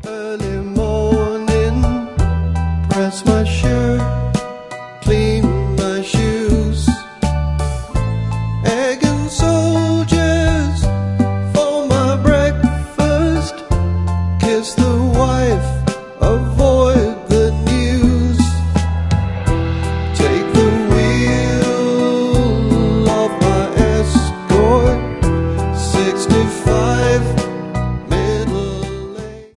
Early morning, press my shirt, clean my shoes. Egg and soldiers for my breakfast. Kiss the wife